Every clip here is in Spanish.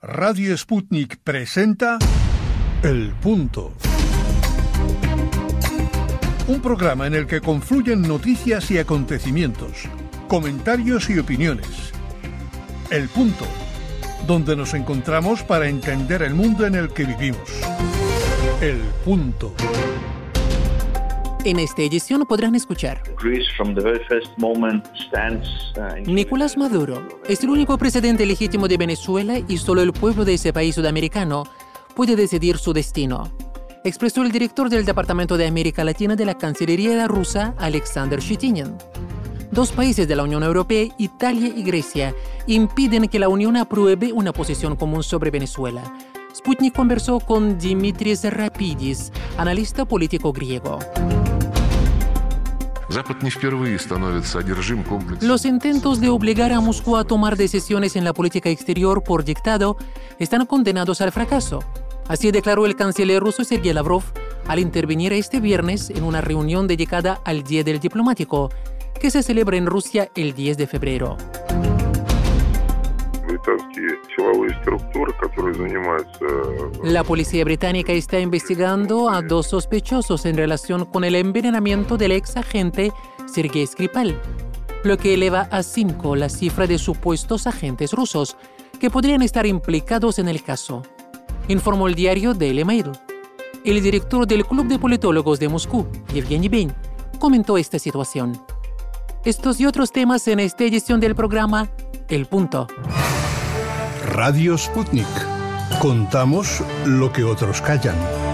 Radio Sputnik presenta El Punto. Un programa en el que confluyen noticias y acontecimientos, comentarios y opiniones. El Punto, donde nos encontramos para entender el mundo en el que vivimos. El Punto. En esta edición podrán escuchar: Nicolás Maduro es el único presidente legítimo de Venezuela y solo el pueblo de ese país sudamericano puede decidir su destino, expresó el director del Departamento de América Latina de la Cancillería rusa, Alexander Shchetynin. Dos países de la Unión Europea, Italia y Grecia, impiden que la Unión apruebe una posición común sobre Venezuela. Sputnik conversó con Dimitris Rapidis, analista político griego. Los intentos de obligar a Moscú a tomar decisiones en la política exterior por dictado están condenados al fracaso. Así declaró el canciller ruso Sergei Lavrov al intervenir este viernes en una reunión dedicada al Día del Diplomático, que se celebra en Rusia el 10 de febrero. La policía británica está investigando a dos sospechosos en relación con el envenenamiento del ex agente Sergei Skripal, lo que eleva a 5 la cifra de supuestos agentes rusos que podrían estar implicados en el caso, informó el diario Daily Mail. El director del Club de Politólogos de Moscú, Yevgeny Bain, comentó esta situación. Estos y otros temas en esta edición del programa El Punto. Radio Sputnik. Contamos lo que otros callan.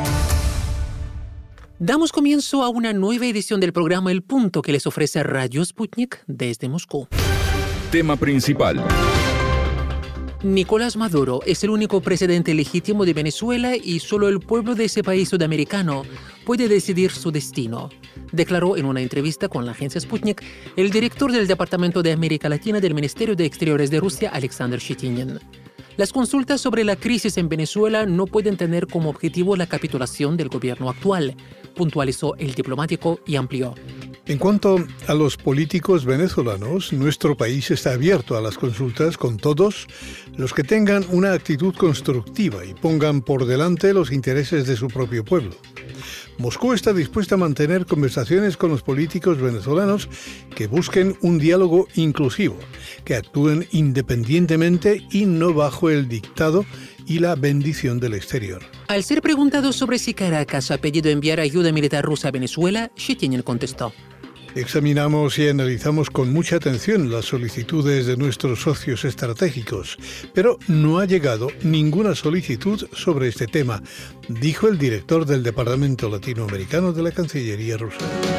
Damos comienzo a una nueva edición del programa El Punto que les ofrece Radio Sputnik desde Moscú. Tema principal. Nicolás Maduro es el único presidente legítimo de Venezuela y solo el pueblo de ese país sudamericano puede decidir su destino, declaró en una entrevista con la agencia Sputnik el director del Departamento de América Latina del Ministerio de Exteriores de Rusia, Alexander Shchetynin. Las consultas sobre la crisis en Venezuela no pueden tener como objetivo la capitulación del gobierno actual, puntualizó el diplomático y amplió. En cuanto a los políticos venezolanos, nuestro país está abierto a las consultas con todos los que tengan una actitud constructiva y pongan por delante los intereses de su propio pueblo. Moscú está dispuesta a mantener conversaciones con los políticos venezolanos que busquen un diálogo inclusivo, que actúen independientemente y no bajo el dictado y la bendición del exterior. Al ser preguntado sobre si Caracas ha pedido enviar ayuda militar rusa a Venezuela, Shchetynin contestó: Examinamos y analizamos con mucha atención las solicitudes de nuestros socios estratégicos, pero no ha llegado ninguna solicitud sobre este tema, dijo el director del Departamento Latinoamericano de la Cancillería rusa.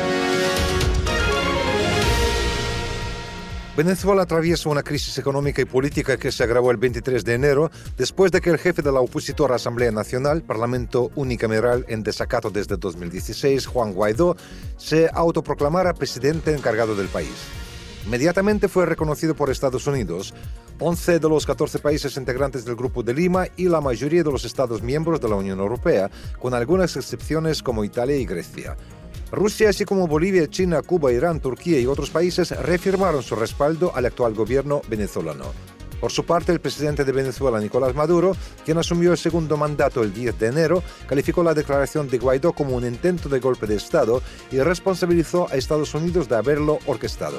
Venezuela atraviesa una crisis económica y política que se agravó el 23 de enero después de que el jefe de la opositora Asamblea Nacional, Parlamento unicameral en desacato desde 2016, Juan Guaidó, se autoproclamara presidente encargado del país. Inmediatamente fue reconocido por Estados Unidos, 11 de los 14 países integrantes del Grupo de Lima y la mayoría de los Estados miembros de la Unión Europea, con algunas excepciones como Italia y Grecia. Rusia, así como Bolivia, China, Cuba, Irán, Turquía y otros países reafirmaron su respaldo al actual gobierno venezolano. Por su parte, el presidente de Venezuela, Nicolás Maduro, quien asumió el segundo mandato el 10 de enero, calificó la declaración de Guaidó como un intento de golpe de Estado y responsabilizó a Estados Unidos de haberlo orquestado.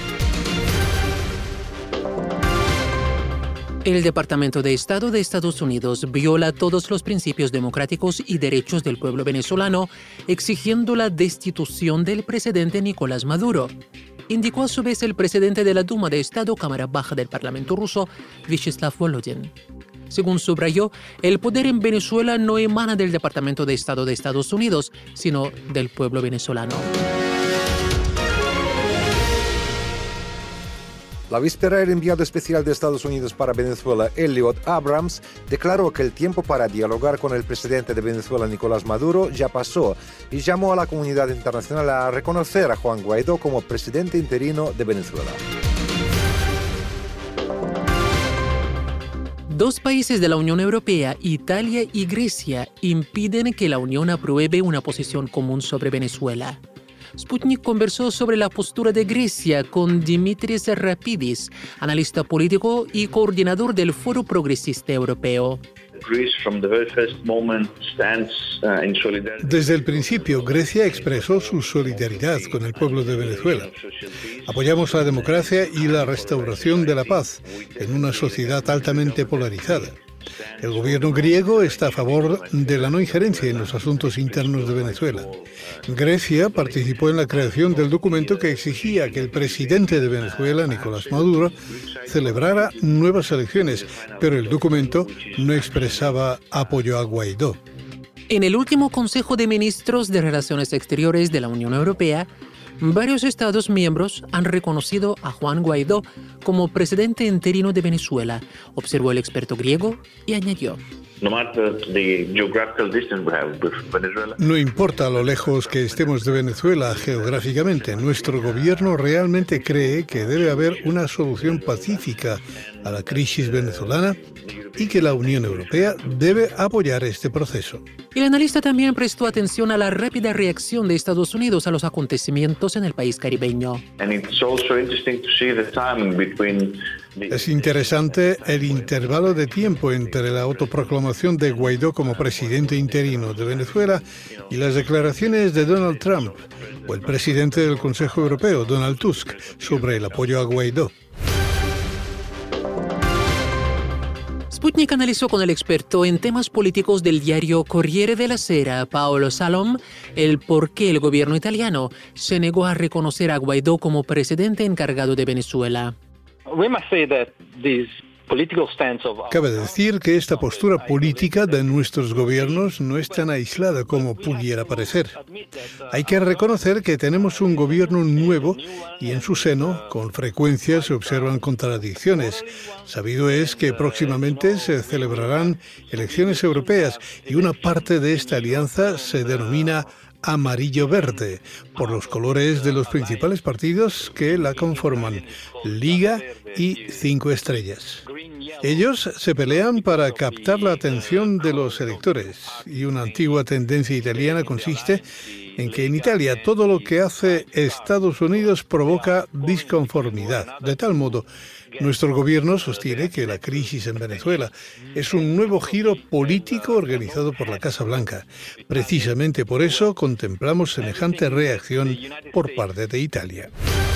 El Departamento de Estado de Estados Unidos viola todos los principios democráticos y derechos del pueblo venezolano, exigiendo la destitución del presidente Nicolás Maduro, indicó a su vez el presidente de la Duma de Estado, Cámara Baja del Parlamento ruso, Vyacheslav Volodin. Según subrayó, el poder en Venezuela no emana del Departamento de Estado de Estados Unidos, sino del pueblo venezolano. La víspera, el enviado especial de Estados Unidos para Venezuela, Elliot Abrams, declaró que el tiempo para dialogar con el presidente de Venezuela, Nicolás Maduro, ya pasó y llamó a la comunidad internacional a reconocer a Juan Guaidó como presidente interino de Venezuela. Dos países de la Unión Europea, Italia y Grecia, impiden que la Unión apruebe una posición común sobre Venezuela. Sputnik conversó sobre la postura de Grecia con Dimitris Rapidis, analista político y coordinador del Foro Progresista Europeo. Desde el principio, Grecia expresó su solidaridad con el pueblo de Venezuela. Apoyamos la democracia y la restauración de la paz en una sociedad altamente polarizada. El gobierno griego está a favor de la no injerencia en los asuntos internos de Venezuela. Grecia participó en la creación del documento que exigía que el presidente de Venezuela, Nicolás Maduro, celebrara nuevas elecciones, pero el documento no expresaba apoyo a Guaidó. En el último Consejo de Ministros de Relaciones Exteriores de la Unión Europea, varios Estados miembros han reconocido a Juan Guaidó como presidente interino de Venezuela, observó el experto griego y añadió: No importa lo lejos que estemos de Venezuela geográficamente, nuestro gobierno realmente cree que debe haber una solución pacífica a la crisis venezolana y que la Unión Europea debe apoyar este proceso. El analista también prestó atención a la rápida reacción de Estados Unidos a los acontecimientos en el país caribeño. Es interesante el intervalo de tiempo entre la autoproclamación de Guaidó como presidente interino de Venezuela y las declaraciones de Donald Trump o el presidente del Consejo Europeo, Donald Tusk, sobre el apoyo a Guaidó. Sputnik analizó con el experto en temas políticos del diario Corriere della Sera, Paolo Salom, el por qué el gobierno italiano se negó a reconocer a Guaidó como presidente encargado de Venezuela. Cabe decir que esta postura política de nuestros gobiernos no es tan aislada como pudiera parecer. Hay que reconocer que tenemos un gobierno nuevo y en su seno, con frecuencia, se observan contradicciones. Sabido es que próximamente se celebrarán elecciones europeas y una parte de esta alianza se denomina amarillo-verde, por los colores de los principales partidos que la conforman, Liga y 5 Estrellas. Ellos se pelean para captar la atención de los electores y una antigua tendencia italiana consiste en que en Italia todo lo que hace Estados Unidos provoca disconformidad. De tal modo, nuestro gobierno sostiene que la crisis en Venezuela es un nuevo giro político organizado por la Casa Blanca. Precisamente por eso contemplamos semejante reacción por parte de Italia.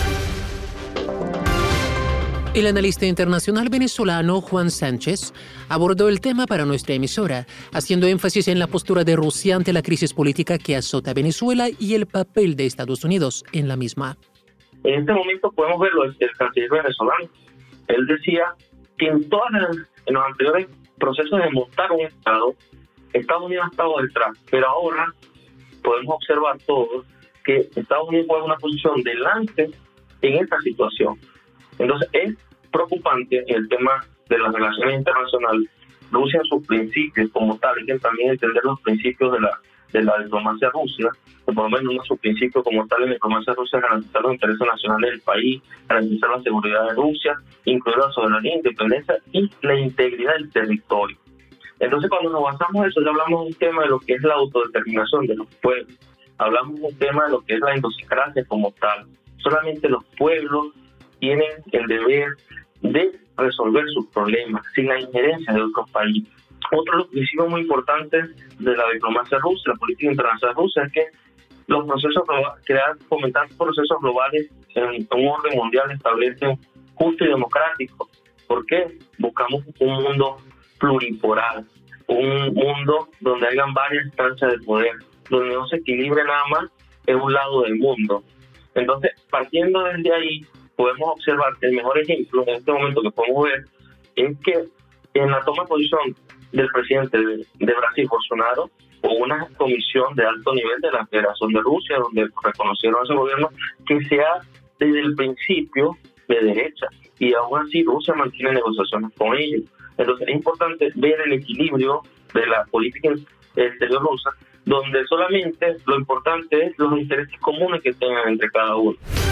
El analista internacional venezolano Juan Sánchez abordó el tema para nuestra emisora, haciendo énfasis en la postura de Rusia ante la crisis política que azota a Venezuela y el papel de Estados Unidos en la misma. En este momento podemos verlo el canciller venezolano. Él decía que en los anteriores procesos de montar un Estado, Estados Unidos ha estado detrás, pero ahora podemos observar todos que Estados Unidos juega una posición delante en esta situación. Entonces es preocupante el tema de las relaciones internacionales. Rusia en sus principios como tal, hay que también entender los principios de la diplomacia rusa, que por lo menos uno de sus principios como tal en la diplomacia rusa es garantizar los intereses nacionales del país, garantizar la seguridad de Rusia, incluir la soberanía, independencia y la integridad del territorio. Entonces cuando nos basamos en eso, ya hablamos de un tema de lo que es la autodeterminación de los pueblos, hablamos de un tema de lo que es la idiosincrasia como tal. Solamente los pueblos tienen el deber de resolver sus problemas sin la injerencia de otros países. Otro de los principios muy importantes de la diplomacia rusa, la política internacional rusa, es que los procesos fomentar procesos globales en un orden mundial establecen justo y democrático. ¿Por qué? Buscamos un mundo pluripolar, un mundo donde hayan varias instancias de poder, donde no se equilibre nada más en un lado del mundo. Entonces, partiendo desde ahí, podemos observar el mejor ejemplo en este momento que podemos ver es que en la toma de posición del presidente de Brasil, Bolsonaro, hubo una comisión de alto nivel de la Federación de Rusia, donde reconocieron a ese gobierno que sea desde el principio de derecha, y aún así Rusia mantiene negociaciones con ellos. Entonces es importante ver el equilibrio de la política exterior rusa, donde solamente lo importante es los intereses comunes que tengan entre cada uno.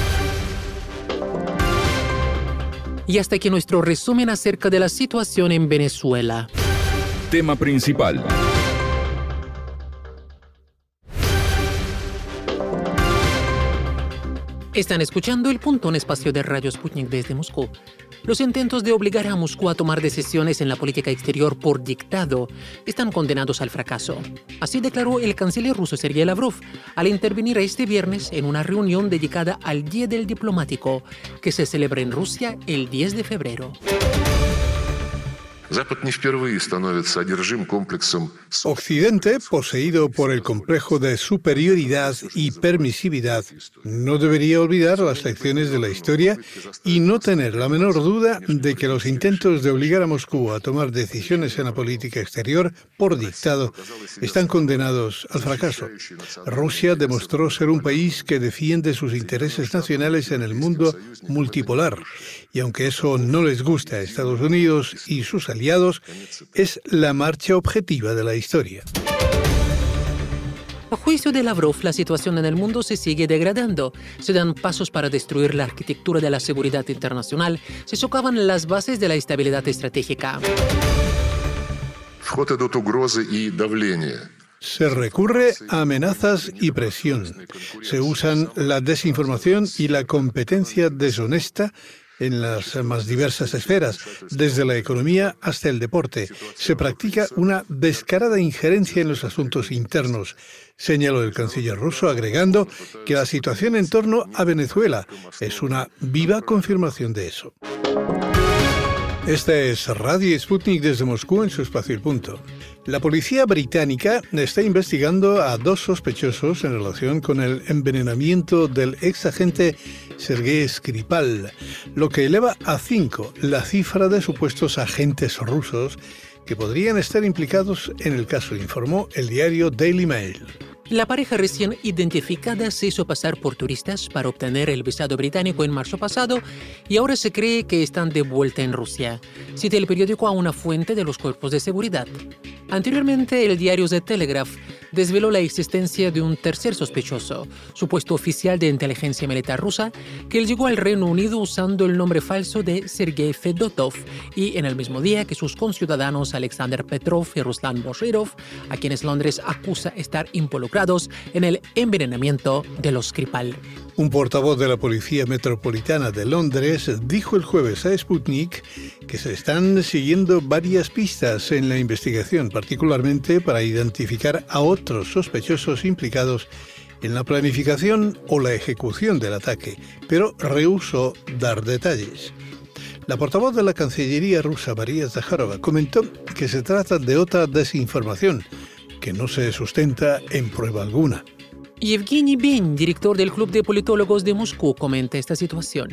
Y hasta aquí nuestro resumen acerca de la situación en Venezuela. Tema principal. Están escuchando El Punto, un espacio de Radio Sputnik desde Moscú. Los intentos de obligar a Moscú a tomar decisiones en la política exterior por dictado están condenados al fracaso. Así declaró el canciller ruso Sergei Lavrov al intervenir este viernes en una reunión dedicada al Día del Diplomático, que se celebra en Rusia el 10 de febrero. Occidente, poseído por el complejo de superioridad y permisividad, no debería olvidar las lecciones de la historia y no tener la menor duda de que los intentos de obligar a Moscú a tomar decisiones en la política exterior por dictado están condenados al fracaso. Rusia demostró ser un país que defiende sus intereses nacionales en el mundo multipolar, y aunque eso no les gusta a Estados Unidos y sus aliados, es la marcha objetiva de la historia. A juicio de Lavrov, la situación en el mundo se sigue degradando. Se dan pasos para destruir la arquitectura de la seguridad internacional. Se socavan las bases de la estabilidad estratégica. Se recurre a amenazas y presión. Se usan la desinformación y la competencia deshonesta en las más diversas esferas, desde la economía hasta el deporte. Se practica una descarada injerencia en los asuntos internos, señaló el canciller ruso, agregando que la situación en torno a Venezuela es una viva confirmación de eso. Esta es Radio Sputnik desde Moscú en su espacio El Punto. La policía británica está investigando a 2 sospechosos en relación con el envenenamiento del exagente Sergei Skripal, lo que eleva a 5 la cifra de supuestos agentes rusos que podrían estar implicados en el caso, informó el diario Daily Mail. La pareja recién identificada se hizo pasar por turistas para obtener el visado británico en marzo pasado y ahora se cree que están de vuelta en Rusia, cita el periódico a una fuente de los cuerpos de seguridad. Anteriormente, el diario The Telegraph desveló la existencia de un tercer sospechoso, supuesto oficial de inteligencia militar rusa, que llegó al Reino Unido usando el nombre falso de Sergei Fedotov y en el mismo día que sus conciudadanos Alexander Petrov y Ruslan Boshirov, a quienes Londres acusa estar involucrados en el envenenamiento de los Skripal. Un portavoz de la Policía Metropolitana de Londres dijo el jueves a Sputnik que se están siguiendo varias pistas en la investigación, particularmente para identificar a otros sospechosos implicados en la planificación o la ejecución del ataque, pero rehusó dar detalles. La portavoz de la Cancillería rusa, María Zakharova, comentó que se trata de otra desinformación que no se sustenta en prueba alguna. Yevgeny Ben, director del Club de Politólogos de Moscú, comenta esta situación.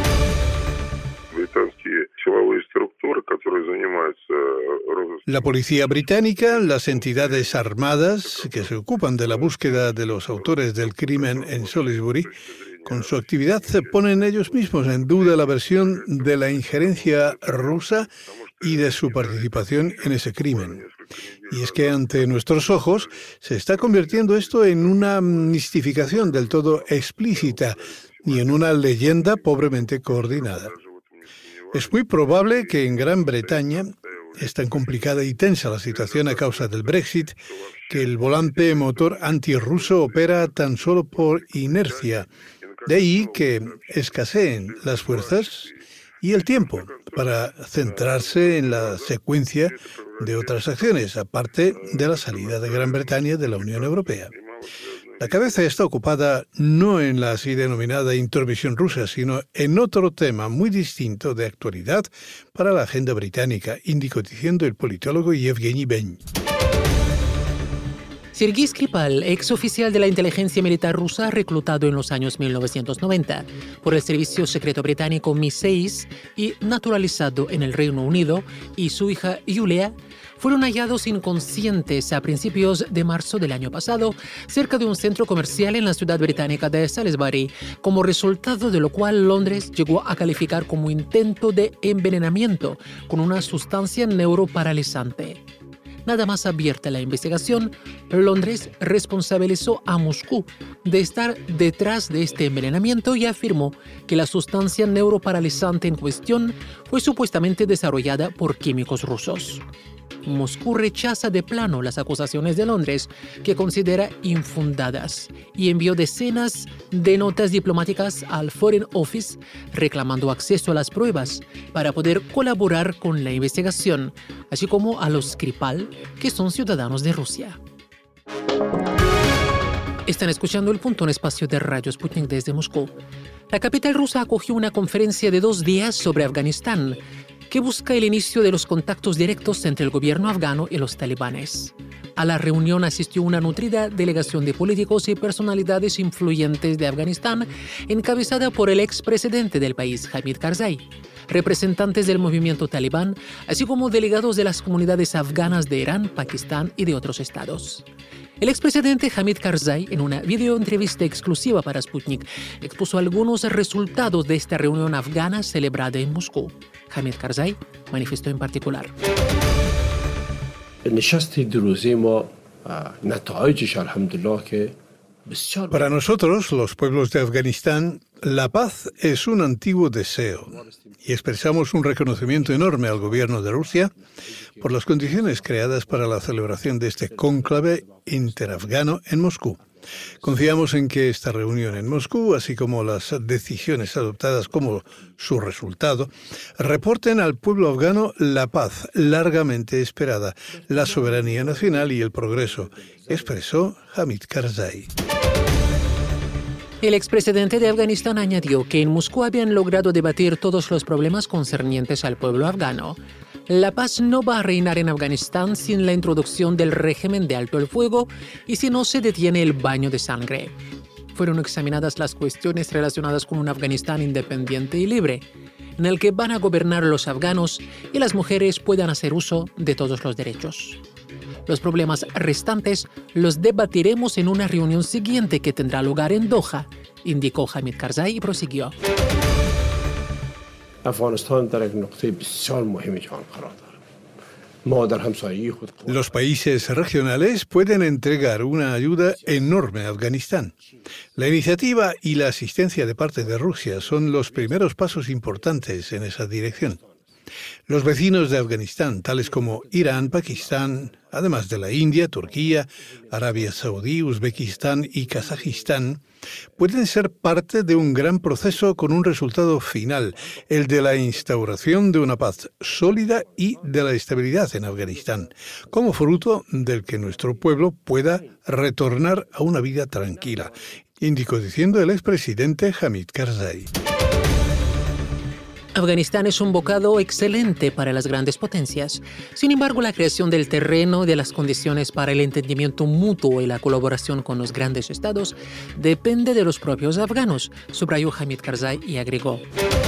La policía británica, las entidades armadas que se ocupan de la búsqueda de los autores del crimen en Salisbury, con su actividad ponen ellos mismos en duda la versión de la injerencia rusa y de su participación en ese crimen. Y es que ante nuestros ojos se está convirtiendo esto en una mistificación del todo explícita y en una leyenda pobremente coordinada. Es muy probable que en Gran Bretaña es tan complicada y tensa la situación a causa del Brexit que el volante motor antirruso opera tan solo por inercia. De ahí que escaseen las fuerzas y el tiempo para centrarse en la secuencia de otras acciones, aparte de la salida de Gran Bretaña de la Unión Europea. La cabeza está ocupada no en la así denominada intromisión rusa, sino en otro tema muy distinto de actualidad para la agenda británica, indicó diciendo el politólogo Yevgeny Ben. Sergei Skripal, ex oficial de la inteligencia militar rusa reclutado en los años 1990 por el Servicio Secreto Británico MI6 y naturalizado en el Reino Unido, y su hija Yulia, fueron hallados inconscientes a principios de marzo del año pasado cerca de un centro comercial en la ciudad británica de Salisbury, como resultado de lo cual Londres llegó a calificar como intento de envenenamiento con una sustancia neuroparalizante. Nada más abierta la investigación, Londres responsabilizó a Moscú de estar detrás de este envenenamiento y afirmó que la sustancia neuroparalizante en cuestión fue supuestamente desarrollada por químicos rusos. Moscú rechaza de plano las acusaciones de Londres, que considera infundadas, y envió decenas de notas diplomáticas al Foreign Office reclamando acceso a las pruebas para poder colaborar con la investigación, así como a los Skripal, que son ciudadanos de Rusia. Están escuchando El Punto, un espacio de Radio Sputnik desde Moscú. La capital rusa acogió una conferencia de 2 días sobre Afganistán, que busca el inicio de los contactos directos entre el gobierno afgano y los talibanes. A la reunión asistió una nutrida delegación de políticos y personalidades influyentes de Afganistán, encabezada por el expresidente del país, Hamid Karzai, representantes del movimiento talibán, así como delegados de las comunidades afganas de Irán, Pakistán y de otros estados. El expresidente Hamid Karzai, en una videoentrevista exclusiva para Sputnik, expuso algunos resultados de esta reunión afgana celebrada en Moscú. Hamid Karzai manifestó en particular: para nosotros, los pueblos de Afganistán, la paz es un antiguo deseo y expresamos un reconocimiento enorme al gobierno de Rusia por las condiciones creadas para la celebración de este cónclave interafgano en Moscú. Confiamos en que esta reunión en Moscú, así como las decisiones adoptadas como su resultado, reporten al pueblo afgano la paz largamente esperada, la soberanía nacional y el progreso, expresó Hamid Karzai. El expresidente de Afganistán añadió que en Moscú habían logrado debatir todos los problemas concernientes al pueblo afgano. La paz no va a reinar en Afganistán sin la introducción del régimen de alto el fuego y si no se detiene el baño de sangre. Fueron examinadas las cuestiones relacionadas con un Afganistán independiente y libre, en el que van a gobernar los afganos y las mujeres puedan hacer uso de todos los derechos. Los problemas restantes los debatiremos en una reunión siguiente que tendrá lugar en Doha, indicó Hamid Karzai y prosiguió: los países regionales pueden entregar una ayuda enorme a Afganistán. La iniciativa y la asistencia de parte de Rusia son los primeros pasos importantes en esa dirección. Los vecinos de Afganistán, tales como Irán, Pakistán, además de la India, Turquía, Arabia Saudí, Uzbekistán y Kazajistán, pueden ser parte de un gran proceso con un resultado final, el de la instauración de una paz sólida y de la estabilidad en Afganistán, como fruto del que nuestro pueblo pueda retornar a una vida tranquila, indicó diciendo el expresidente Hamid Karzai. Afganistán es un bocado excelente para las grandes potencias. Sin embargo, la creación del terreno y de las condiciones para el entendimiento mutuo y la colaboración con los grandes estados depende de los propios afganos, subrayó Hamid Karzai y agregó: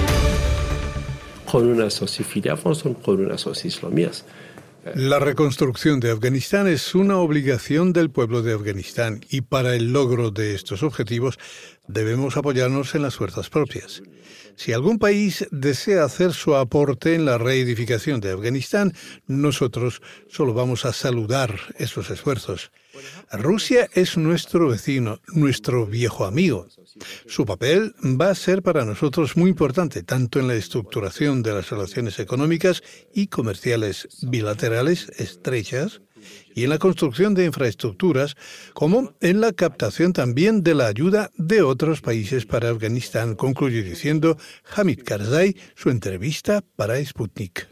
la reconstrucción de Afganistán es una obligación del pueblo de Afganistán y para el logro de estos objetivos debemos apoyarnos en las fuerzas propias. Si algún país desea hacer su aporte en la reedificación de Afganistán, nosotros solo vamos a saludar esos esfuerzos. Rusia es nuestro vecino, nuestro viejo amigo. Su papel va a ser para nosotros muy importante, tanto en la estructuración de las relaciones económicas y comerciales bilaterales estrechas, y en la construcción de infraestructuras, como en la captación también de la ayuda de otros países para Afganistán, concluyó diciendo Hamid Karzai su entrevista para Sputnik.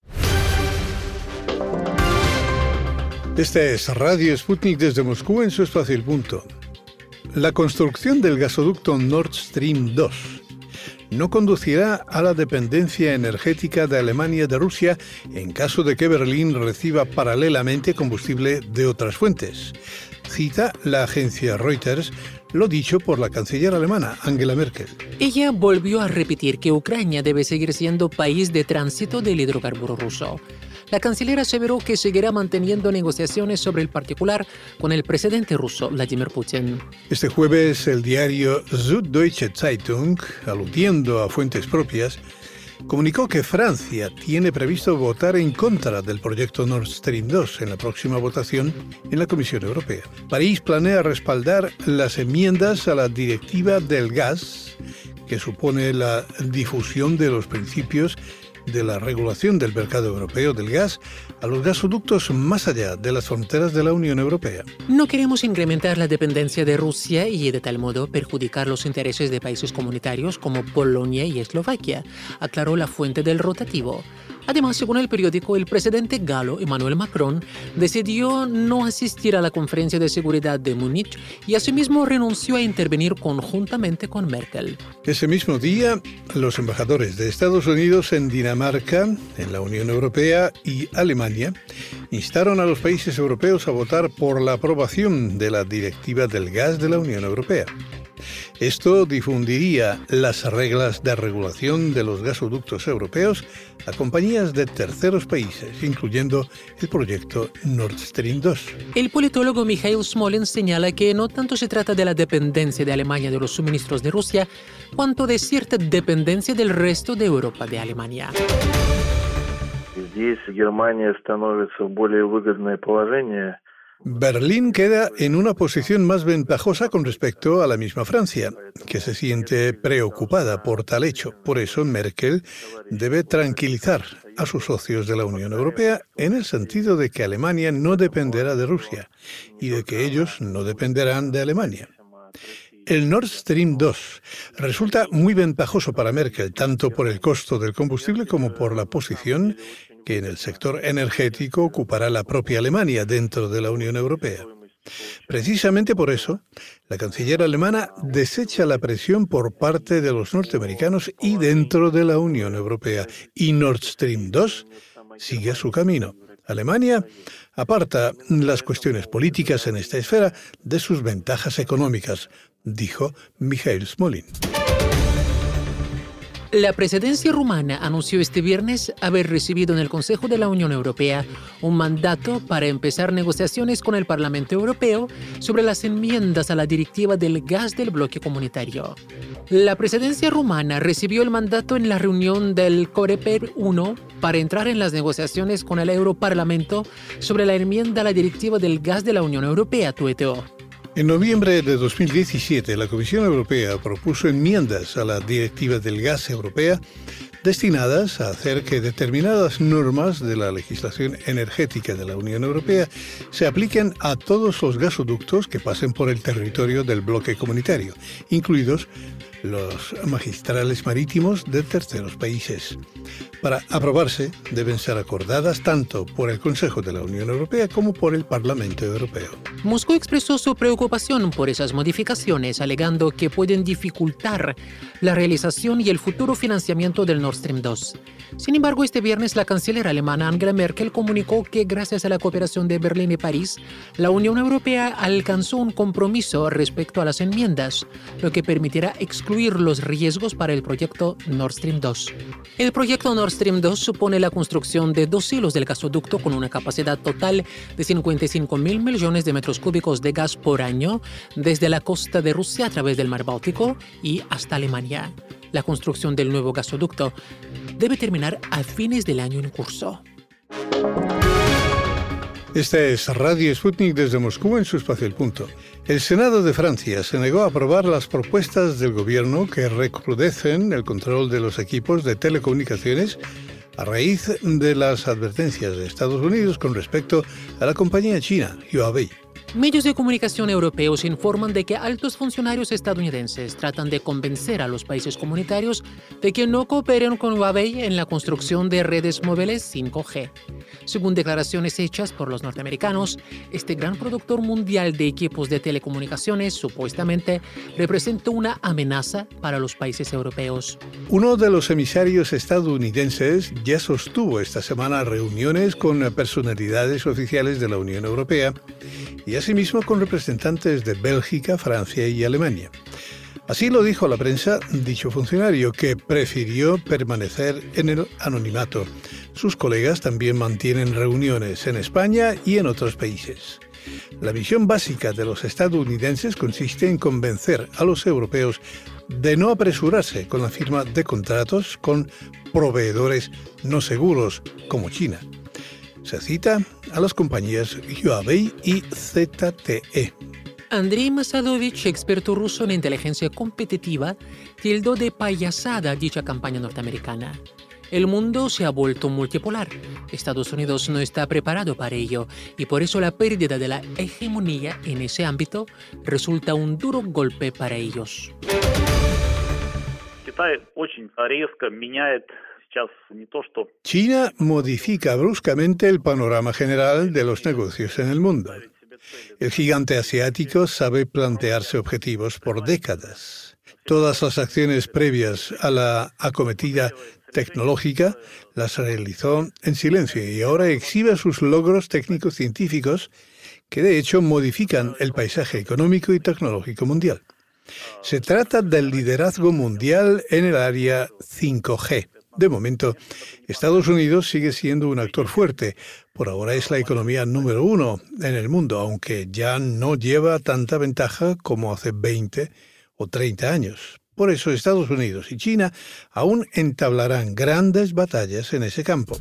Este es Radio Sputnik desde Moscú en su espacio El Punto. La construcción del gasoducto Nord Stream 2 no conducirá a la dependencia energética de Alemania de Rusia en caso de que Berlín reciba paralelamente combustible de otras fuentes. Cita la agencia Reuters lo dicho por la canciller alemana, Angela Merkel. Ella volvió a repetir que Ucrania debe seguir siendo país de tránsito del hidrocarburo ruso. La canciller aseveró que seguirá manteniendo negociaciones sobre el particular con el presidente ruso, Vladimir Putin. Este jueves, el diario Süddeutsche Zeitung, aludiendo a fuentes propias, comunicó que Francia tiene previsto votar en contra del proyecto Nord Stream 2 en la próxima votación en la Comisión Europea. París planea respaldar las enmiendas a la Directiva del Gas, que supone la difusión de los principios de la regulación del mercado europeo del gas a los gasoductos más allá de las fronteras de la Unión Europea. No queremos incrementar la dependencia de Rusia y de tal modo perjudicar los intereses de países comunitarios como Polonia y Eslovaquia, aclaró la fuente del rotativo. Además, según el periódico, el presidente galo Emmanuel Macron decidió no asistir a la conferencia de seguridad de Múnich y asimismo renunció a intervenir conjuntamente con Merkel. Ese mismo día, los embajadores de Estados Unidos en Dinamarca, en la Unión Europea y Alemania instaron a los países europeos a votar por la aprobación de la Directiva del Gas de la Unión Europea. Esto difundiría las reglas de regulación de los gasoductos europeos a compañías de terceros países, incluyendo el proyecto Nord Stream 2. El politólogo Michael Smolin señala que no tanto se trata de la dependencia de Alemania de los suministros de Rusia, cuanto de cierta dependencia del resto de Europa de Alemania. Berlín queda en una posición más ventajosa con respecto a la misma Francia, que se siente preocupada por tal hecho. Por eso Merkel debe tranquilizar a sus socios de la Unión Europea en el sentido de que Alemania no dependerá de Rusia y de que ellos no dependerán de Alemania. El Nord Stream 2 resulta muy ventajoso para Merkel, tanto por el costo del combustible como por la posición que en el sector energético ocupará la propia Alemania dentro de la Unión Europea. Precisamente por eso, la canciller alemana desecha la presión por parte de los norteamericanos y dentro de la Unión Europea. Y Nord Stream 2 sigue su camino. Alemania aparta las cuestiones políticas en esta esfera de sus ventajas económicas, dijo Michael Smolin. La presidencia rumana anunció este viernes haber recibido en el Consejo de la Unión Europea un mandato para empezar negociaciones con el Parlamento Europeo sobre las enmiendas a la directiva del gas del bloque comunitario. La presidencia rumana recibió el mandato en la reunión del Coreper 1 para entrar en las negociaciones con el Europarlamento sobre la enmienda a la directiva del gas de la Unión Europea, tuiteó. En noviembre de 2017, la Comisión Europea propuso enmiendas a la Directiva del Gas Europea destinadas a hacer que determinadas normas de la legislación energética de la Unión Europea se apliquen a todos los gasoductos que pasen por el territorio del bloque comunitario, incluidos los magistrales marítimos de terceros países. Para aprobarse, deben ser acordadas tanto por el Consejo de la Unión Europea como por el Parlamento Europeo. Moscú expresó su preocupación por esas modificaciones, alegando que pueden dificultar la realización y el futuro financiamiento del Nord Stream 2. Sin embargo, este viernes la canciller alemana Angela Merkel comunicó que gracias a la cooperación de Berlín y París, la Unión Europea alcanzó un compromiso respecto a las enmiendas, lo que permitirá excluir los riesgos para el proyecto Nord Stream 2. El proyecto Nord Stream 2 supone la construcción de 2 hilos del gasoducto con una capacidad total de 55.000 millones de metros cúbicos de gas por año desde la costa de Rusia a través del mar Báltico y hasta Alemania. La construcción del nuevo gasoducto debe terminar a fines del año en curso. Esta es Radio Sputnik desde Moscú en su espacio El Punto. El Senado de Francia se negó a aprobar las propuestas del gobierno que recrudecen el control de los equipos de telecomunicaciones a raíz de las advertencias de Estados Unidos con respecto a la compañía china Huawei. Medios de comunicación europeos informan de que altos funcionarios estadounidenses tratan de convencer a los países comunitarios de que no cooperen con Huawei en la construcción de redes móviles 5G. Según declaraciones hechas por los norteamericanos, este gran productor mundial de equipos de telecomunicaciones supuestamente representa una amenaza para los países europeos. Uno de los emisarios estadounidenses ya sostuvo esta semana reuniones con personalidades oficiales de la Unión Europea y asimismo con representantes de Bélgica, Francia y Alemania. Así lo dijo a la prensa dicho funcionario, que prefirió permanecer en el anonimato. Sus colegas también mantienen reuniones en España y en otros países. La misión básica de los estadounidenses consiste en convencer a los europeos de no apresurarse con la firma de contratos con proveedores no seguros como China. Se cita a las compañías Huawei y ZTE. Andrei Masadovich, experto ruso en inteligencia competitiva, tildó de payasada dicha campaña norteamericana. El mundo se ha vuelto multipolar. Estados Unidos no está preparado para ello y por eso la pérdida de la hegemonía en ese ámbito resulta un duro golpe para ellos. China modifica bruscamente el panorama general de los negocios en el mundo. El gigante asiático sabe plantearse objetivos por décadas. Todas las acciones previas a la acometida tecnológica las realizó en silencio y ahora exhibe sus logros técnicos científicos que de hecho modifican el paisaje económico y tecnológico mundial. Se trata del liderazgo mundial en el área 5G. De momento, Estados Unidos sigue siendo un actor fuerte. Por ahora es la economía número 1 en el mundo, aunque ya no lleva tanta ventaja como hace 20 o 30 años. Por eso Estados Unidos y China aún entablarán grandes batallas en ese campo.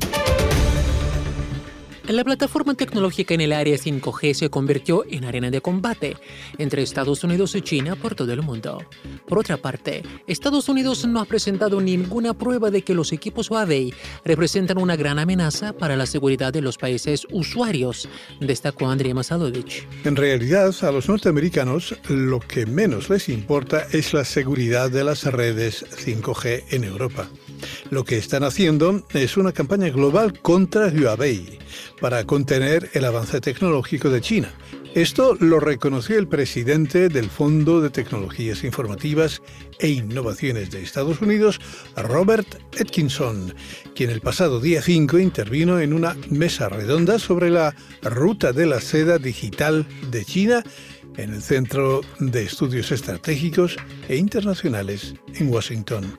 La plataforma tecnológica en el área 5G se convirtió en arena de combate entre Estados Unidos y China por todo el mundo. Por otra parte, Estados Unidos no ha presentado ninguna prueba de que los equipos Huawei representan una gran amenaza para la seguridad de los países usuarios, destacó Andrei Masalovich. En realidad, a los norteamericanos lo que menos les importa es la seguridad de las redes 5G en Europa. Lo que están haciendo es una campaña global contra Huawei para contener el avance tecnológico de China. Esto lo reconoció el presidente del Fondo de Tecnologías Informativas e Innovaciones de Estados Unidos, Robert Atkinson, quien el pasado día 5 intervino en una mesa redonda sobre la ruta de la seda digital de China en el Centro de Estudios Estratégicos e Internacionales en Washington.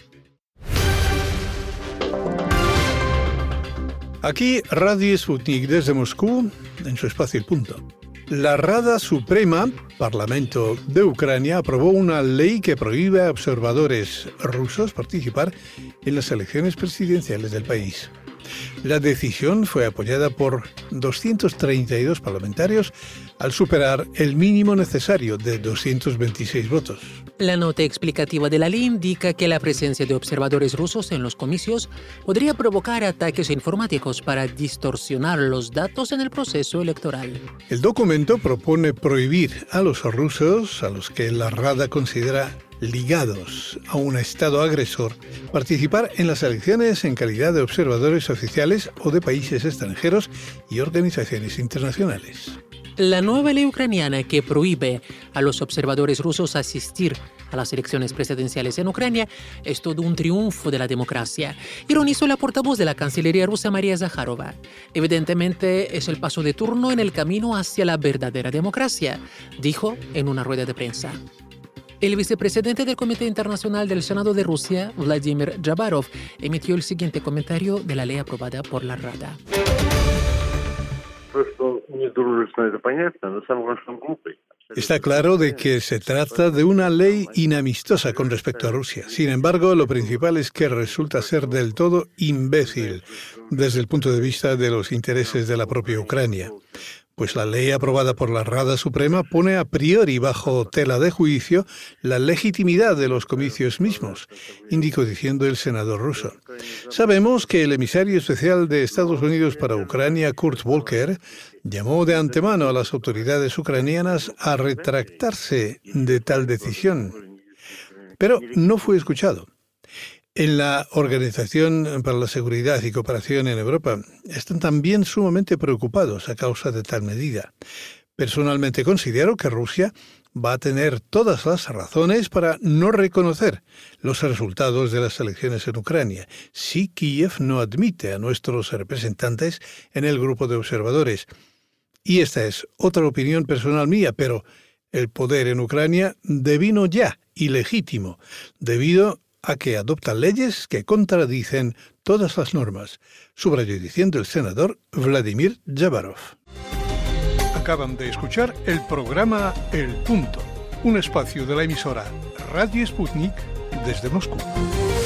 Aquí Radio Sputnik desde Moscú, en su espacio El Punto. La Rada Suprema, Parlamento de Ucrania, aprobó una ley que prohíbe a observadores rusos participar en las elecciones presidenciales del país. La decisión fue apoyada por 232 parlamentarios al superar el mínimo necesario de 226 votos. La nota explicativa de la ley indica que la presencia de observadores rusos en los comicios podría provocar ataques informáticos para distorsionar los datos en el proceso electoral. El documento propone prohibir a los rusos, a los que la Rada considera ligados a un Estado agresor, participar en las elecciones en calidad de observadores oficiales o de países extranjeros y organizaciones internacionales. La nueva ley ucraniana que prohíbe a los observadores rusos asistir a las elecciones presidenciales en Ucrania es todo un triunfo de la democracia, ironizó la portavoz de la Cancillería rusa María Zakharova. Evidentemente es el paso de turno en el camino hacia la verdadera democracia, dijo en una rueda de prensa. El vicepresidente del Comité Internacional del Senado de Rusia, Vladimir Jabarov, emitió el siguiente comentario de la ley aprobada por la Rada. Está claro de que se trata de una ley inamistosa con respecto a Rusia. Sin embargo, lo principal es que resulta ser del todo imbécil desde el punto de vista de los intereses de la propia Ucrania. Pues la ley aprobada por la Rada Suprema pone a priori bajo tela de juicio la legitimidad de los comicios mismos, indicó diciendo el senador ruso. Sabemos que el emisario especial de Estados Unidos para Ucrania, Kurt Volker, llamó de antemano a las autoridades ucranianas a retractarse de tal decisión, pero no fue escuchado. En la Organización para la Seguridad y Cooperación en Europa están también sumamente preocupados a causa de tal medida. Personalmente considero que Rusia va a tener todas las razones para no reconocer los resultados de las elecciones en Ucrania si Kiev no admite a nuestros representantes en el grupo de observadores. Y esta es otra opinión personal mía, pero el poder en Ucrania devino ya ilegítimo debido a que adopta leyes que contradicen todas las normas, subrayó diciendo el senador Vladimir Jabarov. Acaban de escuchar el programa El Punto, un espacio de la emisora Radio Sputnik desde Moscú.